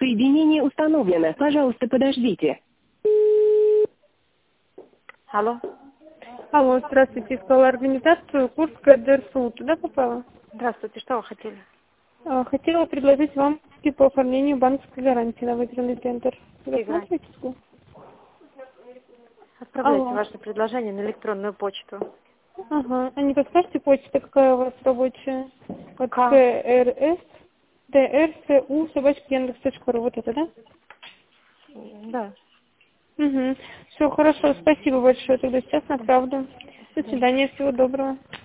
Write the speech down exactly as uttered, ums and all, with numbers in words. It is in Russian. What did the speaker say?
Соединение установлено. Пожалуйста, подождите. Алло. Алло, здравствуйте. Искала организацию Курская ДРСУ. Туда попала? Здравствуйте, что вы хотели? А, Хотела предложить вам по оформлению банковской гарантии на выигранный тендер. Какие Рассматриваете? Отправляйте Алло. ваше предложение на электронную почту. Ага. А не подскажете почта, какая у вас рабочая? Вот К. КРС, ДРСУ, собачка Яндекс точка ру. Вот это, да? Да. Угу. Все хорошо. Спасибо большое. Тогда сейчас направлю. До свидания. Всего доброго.